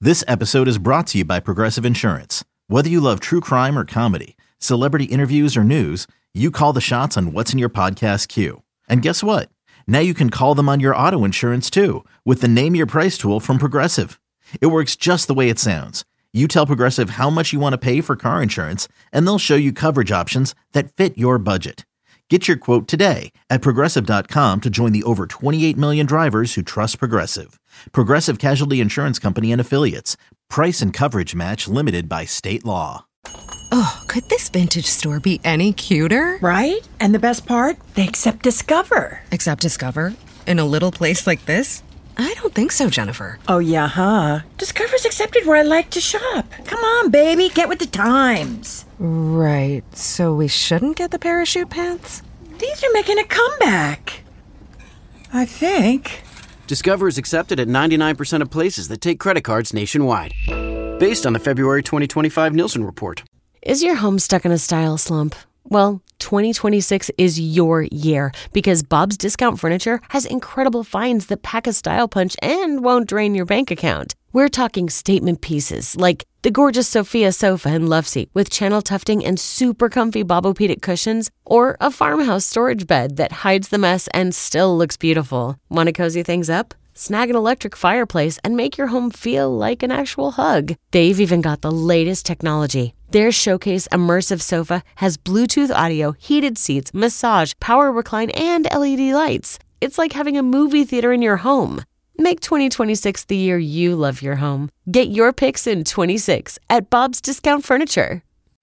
This episode is brought to you by Progressive Insurance. Whether you love true crime or comedy, celebrity interviews or news, you call the shots on what's in your podcast queue. And guess what? Now you can call them on your auto insurance too with the Name Your Price tool from Progressive. It works just the way it sounds. You tell Progressive how much you want to pay for car insurance, and they'll show you coverage options that fit your budget. Get your quote today at Progressive.com to join the over 28 million drivers who trust Progressive. Progressive Casualty Insurance Company and Affiliates. Price and coverage match limited by state law. Oh, could this vintage store be any cuter? Right? And the best part? They accept Discover. Accept Discover? In a little place like this? I don't think so, Jennifer. Oh, yeah, huh? Discover's accepted where I like to shop. Come on, baby, get with the times. Right, so we shouldn't get the parachute pants? These are making a comeback. I think. Discover is accepted at 99% of places that take credit cards nationwide. Based on the February 2025 Nielsen report. Is your home stuck in a style slump? Well, 2026 is your year because Bob's Discount Furniture has incredible finds that pack a style punch and won't drain your bank account. We're talking statement pieces like the gorgeous Sophia sofa and love seat with channel tufting and super comfy Bobopedic cushions, or a farmhouse storage bed that hides the mess and still looks beautiful. Want to cozy things up? Snag an electric fireplace and make your home feel like an actual hug. They've even got the latest technology. Their Showcase Immersive Sofa has Bluetooth audio, heated seats, massage, power recline, and LED lights. It's like having a movie theater in your home. Make 2026 the year you love your home. Get your picks in 26 at Bob's Discount Furniture.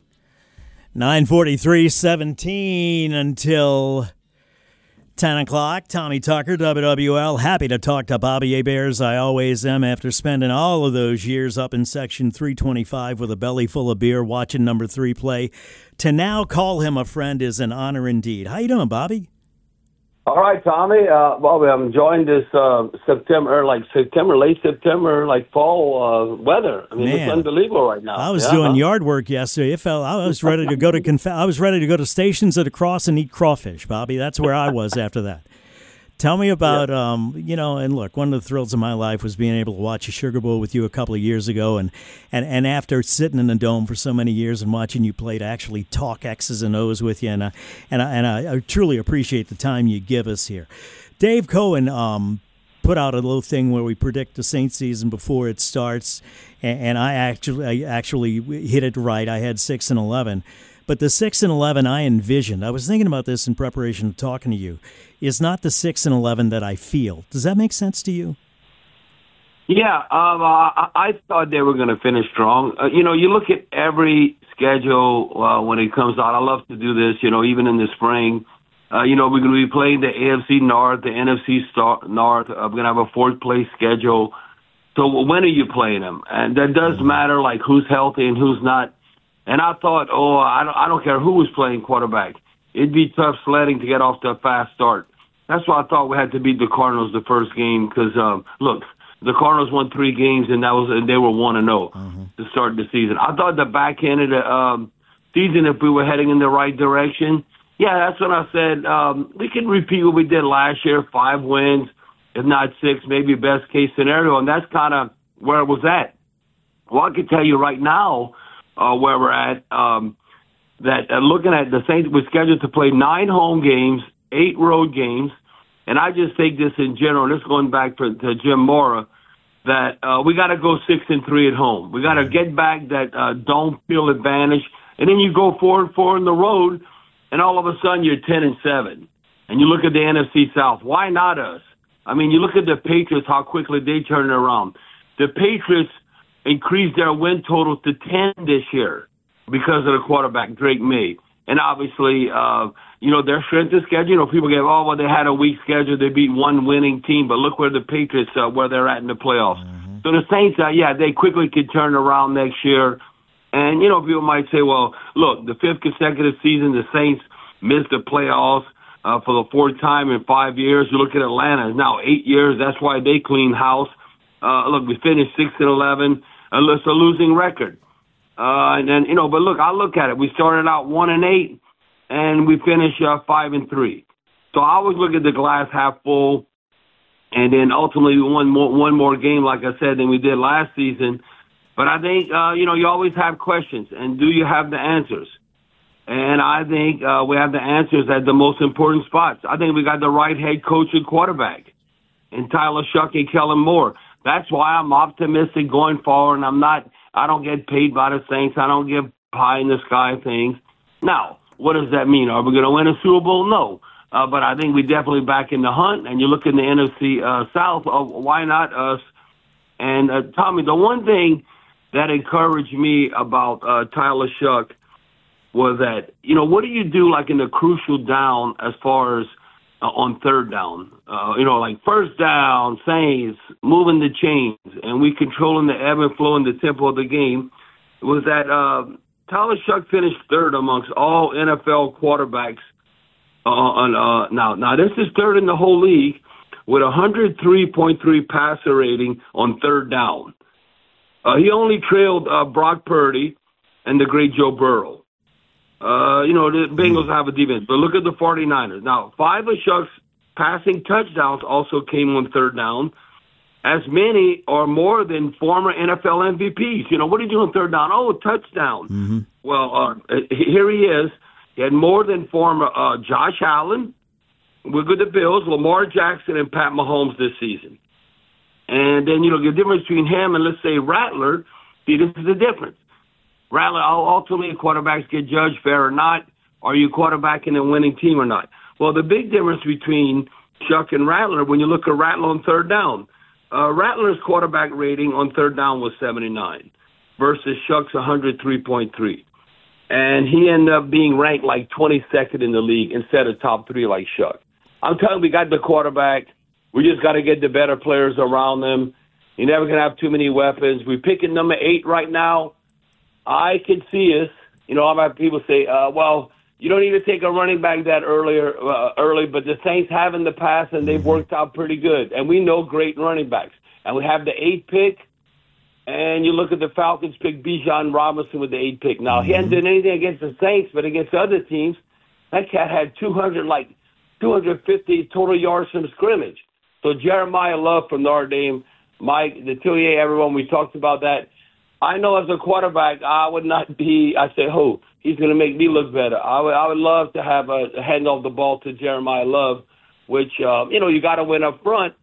9:43:17 until 10 o'clock. Tommy Tucker, WWL. Happy to talk to Bobby Heberts. I always am after spending all of those years up in Section 325 with a belly full of beer watching number 3 play. To now call him a friend is an honor indeed. How you doing, Bobby? All right, Tommy. Bobby, I'm enjoying this late September, fall weather. I mean, Man, it's unbelievable right now. I was doing yard work yesterday. I was ready to go to I was ready to go to Stations at the Cross and eat crawfish, Bobby. That's where I was after that. Tell me about, and look, one of the thrills of my life was being able to watch a Sugar Bowl with you a couple of years ago. And after sitting in the Dome for so many years and watching you play, to actually talk X's and O's with you. And I truly appreciate the time you give us here. Dave Cohen put out a little thing where we predict the Saints season before it starts. And I actually hit it right. I had 6-11. But the 6-11 I envisioned, I was thinking about this in preparation to talking to you, is not the 6-11 that I feel. Does that make sense to you? Yeah, I thought they were going to finish strong. You look at every schedule when it comes out. I love to do this, even in the spring. We're going to be playing the AFC North, the NFC North. We're going to have a fourth-place schedule. So when are you playing them? And that does matter, like who's healthy and who's not. And I thought, I don't care who was playing quarterback. It'd be tough sledding to get off to a fast start. That's why I thought we had to beat the Cardinals the first game because, look, the Cardinals won 3 games, and they were 1-0 to start the season. I thought the back end of the season, if we were heading in the right direction, that's when I said we can repeat what we did last year, 5 wins, if not 6, maybe best-case scenario, and that's kind of where it was at. Well, I can tell you right now, where we're at, looking at the Saints, we're scheduled to play 9 home games, 8 road games, and I just think this in general, this going back to Jim Mora, that we got to go 6-3 at home. We got to get back that dome field advantage, and then you go 4-4 on the road, and all of a sudden you're 10-7. And you look at the NFC South. Why not us? I mean, you look at the Patriots, how quickly they turn it around. The Patriots increased their win total to 10 this year because of the quarterback, Drake May. And obviously, their strength of schedule. People get, they had a weak schedule. They beat one winning team. But look where the Patriots, where they're at in the playoffs. So the Saints, they quickly could turn around next year. And, people might say, well, look, the 5th consecutive season, the Saints missed the playoffs for the 4th time in 5 years. You look at Atlanta, it's now 8 years. That's why they clean house. Look, we finished 6-11. It's a losing record. But look, I look at it. We started out 1-8, and we finished 5-3. So I always look at the glass half full, and then ultimately we won one more game, like I said, than we did last season. But I think, you always have questions, and do you have the answers? And I think we have the answers at the most important spots. I think we got the right head coach and quarterback in Tyler Shuck and Kellen Moore. That's why I'm optimistic going forward, and I don't get paid by the Saints. I don't give pie-in-the-sky things. Now, what does that mean? Are we going to win a Super Bowl? No. But I think we're definitely back in the hunt. And you look in the NFC South, why not us? And, Tommy, the one thing that encouraged me about Tyler Shuck was that, what do you do like in the crucial down as far as on third down? Like first down, Saints, moving the chains, and we controlling the ebb and flow and the tempo of the game, was that Tyler Shuck finished third amongst all NFL quarterbacks. Now this is third in the whole league with 103.3 passer rating on third down. He only trailed Brock Purdy and the great Joe Burrow. The Bengals have a defense, but look at the 49ers. Now, 5 of Shuck's passing touchdowns also came on third down, as many or more than former NFL MVPs. What do you do on third down? Oh, touchdown. Mm-hmm. Well, here he is. He had more than former Josh Allen, with the Bills, Lamar Jackson, and Pat Mahomes this season. And then, the difference between him and, let's say, Rattler, see, this is the difference. Rattler, ultimately, quarterbacks get judged fair or not. Are you quarterbacking a winning team or not? Well, the big difference between Shuck and Rattler, when you look at Rattler on third down, Rattler's quarterback rating on third down was 79 versus Shuck's 103.3. And he ended up being ranked like 22nd in the league instead of top 3 like Shuck. I'm telling you, we got the quarterback. We just got to get the better players around them. You're never going to have too many weapons. We're picking number 8 right now. I can see us. I've had people say, well, you don't need to take a running back that early, but the Saints have in the past, and they've worked out pretty good. And we know great running backs. And we have the 8th pick, and you look at the Falcons pick Bijan Robinson with the 8th pick. Now, he hasn't done anything against the Saints, but against other teams, that cat had 250 total yards from scrimmage. So Jeremiah Love from Notre Dame, Mike, the Tillier, everyone, we talked about that. I know as a quarterback, I would not be, I say, he's going to make me look better. I would love to have hand off the ball to Jeremiah Love, which, you got to win up front.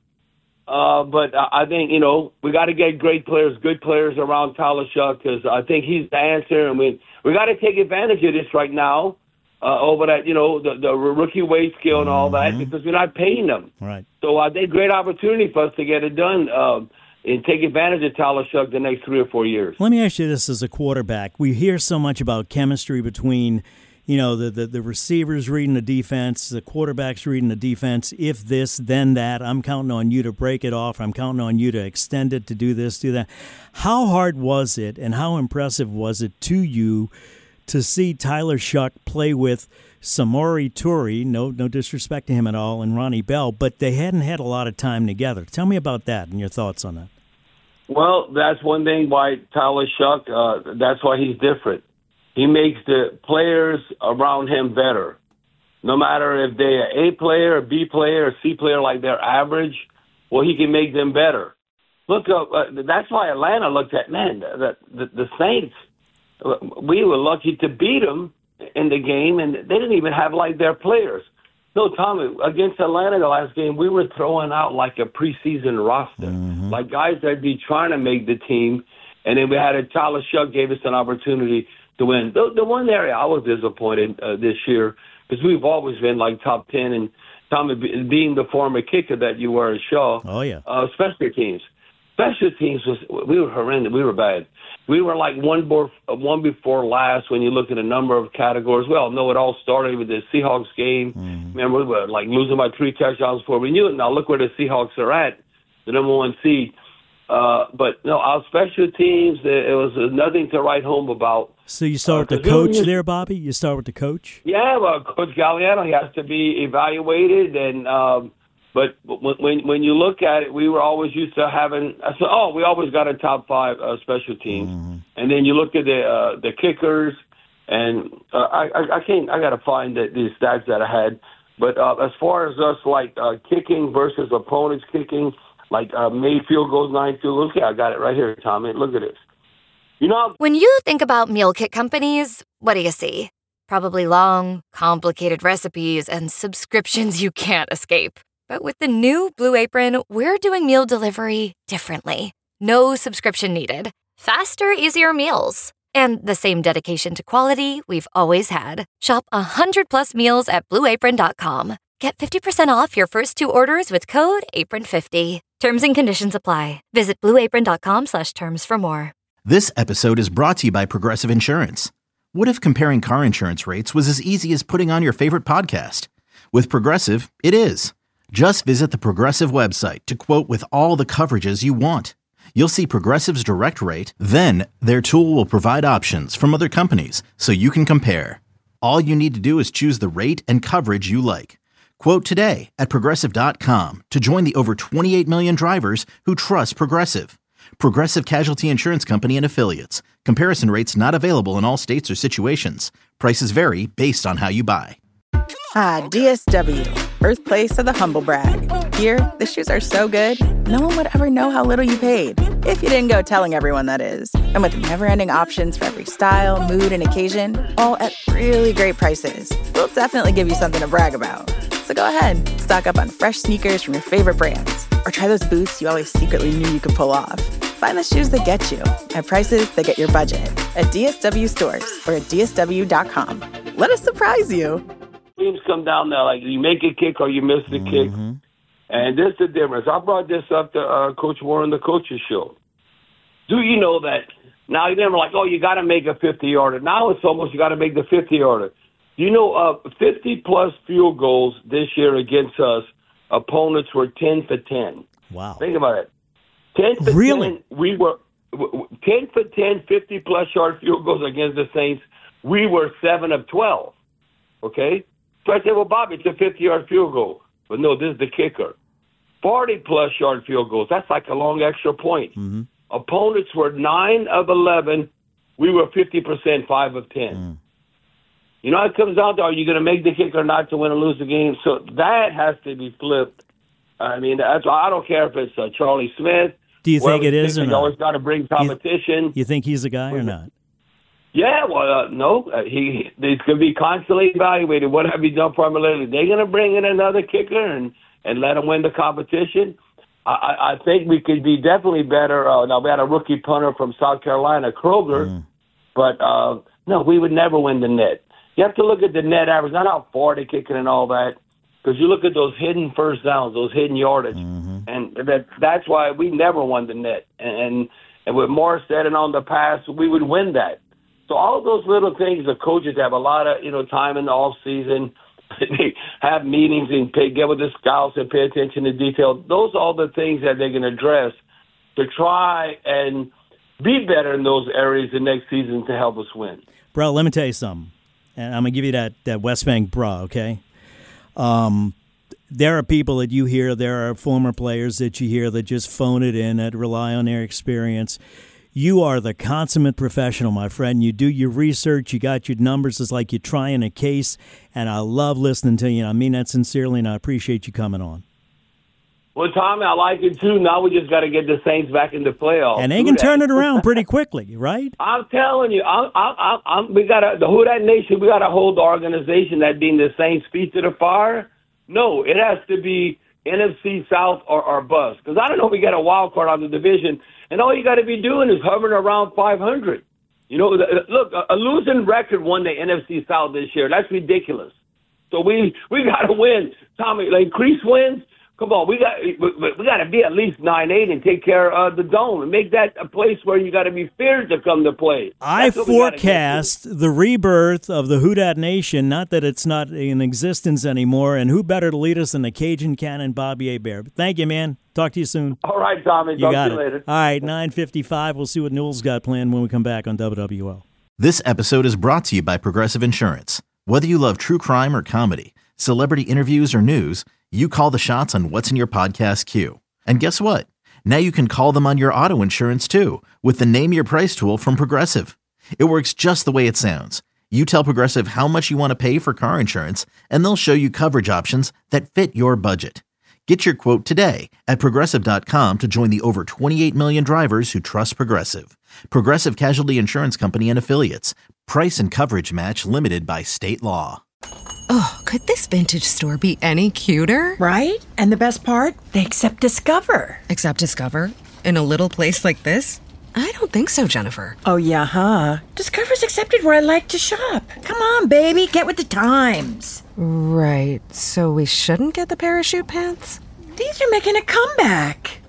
But I think, we got to get great players, good players around Tyler Shuck, because I think he's the answer. I mean, we got to take advantage of this right now over that, the rookie wage scale and all that, because we're not paying them. Right. So I think great opportunity for us to get it done and take advantage of Tyler Shuck the next 3 or 4 years. Let me ask you this as a quarterback. We hear so much about chemistry between, the receivers reading the defense, the quarterbacks reading the defense. If this, then that. I'm counting on you to break it off. I'm counting on you to extend it, to do this, do that. How hard was it and how impressive was it to you to see Tyler Shuck play with Samori Toure, no disrespect to him at all, and Ronnie Bell, but they hadn't had a lot of time together. Tell me about that and your thoughts on that. Well, that's one thing why Tyler Shuck, that's why he's different. He makes the players around him better. No matter if they're an A player, a B player, a C player, like they're average, well, he can make them better. Look up. That's why Atlanta looked at, the Saints, we were lucky to beat them in the game, and they didn't even have, their players. No, Tommy, against Atlanta the last game, we were throwing out like a preseason roster, like guys that'd be trying to make the team, and then we had Tyler Shuck gave us an opportunity to win. The one area I was disappointed this year, because we've always been top 10, and Tommy, being the former kicker that you were at Shaw. Oh, yeah. Special teams. Special teams, we were horrendous. We were bad. We were one before last when you look at a number of categories. Well, no, it all started with the Seahawks game. Remember, we were losing by 3 touchdowns before we knew it. Now look where the Seahawks are at, the number 1 seed. But no, our special teams, it was nothing to write home about. So you start with the coach there, Bobby? You start with the coach? Yeah, well, Coach Galliano, he has to be evaluated, and but when you look at it, we were always used to having. We always got a top 5 special teams, and then you look at the kickers, and I can't. I got to find these stats that I had. But as far as us kicking versus opponents kicking, made field goals, 9 field goals. Okay, I got it right here, Tommy. Look at this. You know, When you think about meal kit companies, what do you see? Probably long, complicated recipes and subscriptions you can't escape. But with the new Blue Apron, we're doing meal delivery differently. No subscription needed. Faster, easier meals. And the same dedication to quality we've always had. Shop 100+ meals at BlueApron.com. Get 50% off your first 2 orders with code APRON50. Terms and conditions apply. Visit BlueApron.com/terms for more. This episode is brought to you by Progressive Insurance. What if comparing car insurance rates was as easy as putting on your favorite podcast? With Progressive, it is. Just visit the Progressive website to quote with all the coverages you want. You'll see Progressive's direct rate, then their tool will provide options from other companies so you can compare. All you need to do is choose the rate and coverage you like. Quote today at Progressive.com to join the over 28 million drivers who trust Progressive. Progressive Casualty Insurance Company and Affiliates. Comparison rates not available in all states or situations. Prices vary based on how you buy. DSW, birthplace of the humble brag. Here, the shoes are so good, no one would ever know how little you paid. If you didn't go telling everyone, that is. And with never-ending options for every style, mood, and occasion, all at really great prices, we'll definitely give you something to brag about. So go ahead, stock up on fresh sneakers from your favorite brands, or try those boots you always secretly knew you could pull off. Find the shoes that get you at prices that get your budget at DSW stores or at DSW.com. Let us surprise you. teams come down there, like you make a kick or you miss the kick. And this is the difference. I brought this up to Coach Warren, the coaches show. Do you know that now you're never like, oh, you got to make a 50-yarder. Now it's almost you got to make the 50-yarder. You know, 50-plus field goals this year against us, opponents were 10 for 10. Wow. Think about it. 10 for Really? 10, we were 10 for 10, 50-plus yard field goals against the Saints. We were 7 of 12. Okay? So I said, well, Bob, it's a 50-yard field goal. But no, this is the kicker. 40-plus yard field goals. That's like a long extra point. Opponents were 9 of 11. We were 50%, 5 of 10. You know, it comes down to, are you going to make the kick or not to win or lose the game? So that has to be flipped. I mean, that's why I don't care if it's Charlie Smith. Do you think it is or not? You always got to bring competition. You think he's a guy or not? Yeah, well, no. He's going to be constantly evaluated. What have you done for him lately? They're going to bring in another kicker and let him win the competition. I think we could be definitely better. Now, we had a rookie punter from South Carolina, Kroger, but no, we would never win the net. You have to look at the net average, not how far they're kicking and all that, because you look at those hidden first downs, those hidden yardage, and that's why we never won the net. And with Morstead and on the pass, we would win that. So all of those little things, the coaches have a lot of time in the off season. They have meetings and get with the scouts and pay attention to detail. Those are all the things that they're going to address to try and be better in those areas the next season to help us win. Bro, let me tell you something. And I'm going to give you that West Bank bra, okay? There are people that you hear, there are former players that you hear that just phone it in, that rely on their experience. You are the consummate professional, my friend. You do your research. You got your numbers. It's like you're trying a case, and I love listening to you. I mean that sincerely, and I appreciate you coming on. Well, Tommy, I like it, too. Now we just got to get the Saints back in the playoffs. And they can turn it around pretty quickly, right? I'm telling you, we got the Who Dat Nation, we got to hold the organization that being the Saints' feet to the fire. No, it has to be NFC South or bust. Because I don't know if we got a wild card on the division, and all you got to be doing is hovering around 500. You know, look, a losing record won the NFC South this year. That's ridiculous. So we got to win. Tommy, like Crease wins. Come on, we got to be at least 9-8 and take care of the Dome and make that a place where you got to be feared to come to play. I forecast the rebirth of the Who Dat Nation, not that it's not in existence anymore, and who better to lead us than the Cajun Cannon, Bobby Hebert. Thank you, man. Talk to you soon. All right, Tommy. Talk to you later. All right, 9:55. We'll see what Newell's got planned when we come back on WWL. This episode is brought to you by Progressive Insurance. Whether you love true crime or comedy, celebrity interviews or news, you call the shots on what's in your podcast queue. And guess what? Now you can call them on your auto insurance too with the Name Your Price tool from Progressive. It works just the way it sounds. You tell Progressive how much you want to pay for car insurance, and they'll show you coverage options that fit your budget. Get your quote today at Progressive.com to join the over 28 million drivers who trust Progressive. Progressive Casualty Insurance Company and Affiliates. Price and coverage match limited by state law. Oh, could this vintage store be any cuter? Right? And the best part? They accept Discover. Accept Discover? In a little place like this? I don't think so, Jennifer. Oh, yeah, huh? Discover's accepted where I like to shop. Come on, baby, get with the times. Right, so we shouldn't get the parachute pants? These are making a comeback.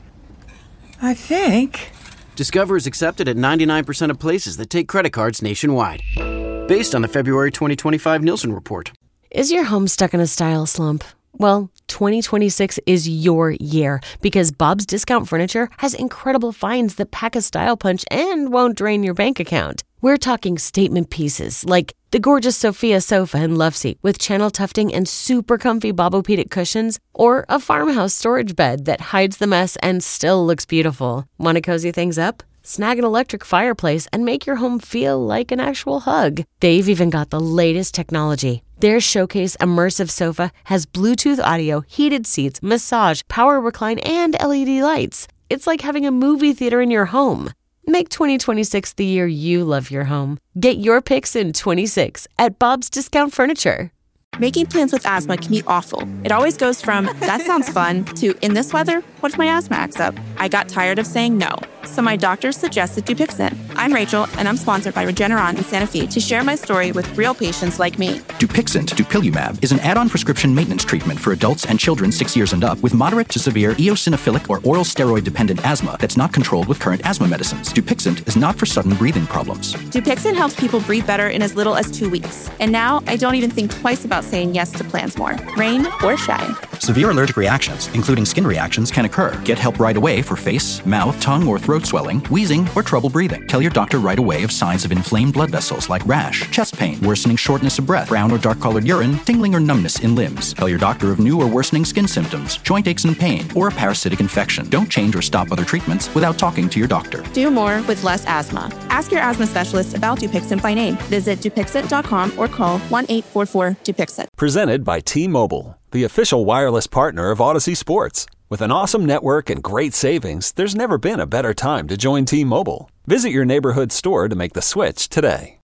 I think. Discover is accepted at 99% of places that take credit cards nationwide. Based on the February 2025 Nielsen report. Is your home stuck in a style slump? Well, 2026 is your year because Bob's Discount Furniture has incredible finds that pack a style punch and won't drain your bank account. We're talking statement pieces like the gorgeous Sophia sofa and love seat with channel tufting and super comfy Bobopedic cushions, or a farmhouse storage bed that hides the mess and still looks beautiful. Want to cozy things up? Snag an electric fireplace and make your home feel like an actual hug. They've even got the latest technology. Their Showcase Immersive Sofa has Bluetooth audio, heated seats, massage, power recline, and LED lights. It's like having a movie theater in your home. Make 2026 the year you love your home. Get your picks in 26 at Bob's Discount Furniture. Making plans with asthma can be awful. It always goes from, that sounds fun, to, in this weather, what if my asthma acts up? I got tired of saying no, so my doctor suggested Dupixent. I'm Rachel, and I'm sponsored by Regeneron and Sanofi to share my story with real patients like me. Dupixent, dupilumab, is an add-on prescription maintenance treatment for adults and children 6 years and up with moderate to severe eosinophilic or oral steroid-dependent asthma that's not controlled with current asthma medicines. Dupixent is not for sudden breathing problems. Dupixent helps people breathe better in as little as 2 weeks. And now I don't even think twice about saying yes to plans more, rain or shine. Severe allergic reactions, including skin reactions, can occur. Get help right away for face, mouth, tongue, or throat swelling, wheezing, or trouble breathing. Tell your doctor right away of signs of inflamed blood vessels like rash, chest pain, worsening shortness of breath, brown or dark-colored urine, tingling or numbness in limbs. Tell your doctor of new or worsening skin symptoms, joint aches and pain, or a parasitic infection. Don't change or stop other treatments without talking to your doctor. Do more with less asthma. Ask your asthma specialist about Dupixent by name. Visit Dupixent.com or call 1-844-DUPIXENT. Presented by T-Mobile, the official wireless partner of Odyssey Sports. With an awesome network and great savings, there's never been a better time to join T-Mobile. Visit your neighborhood store to make the switch today.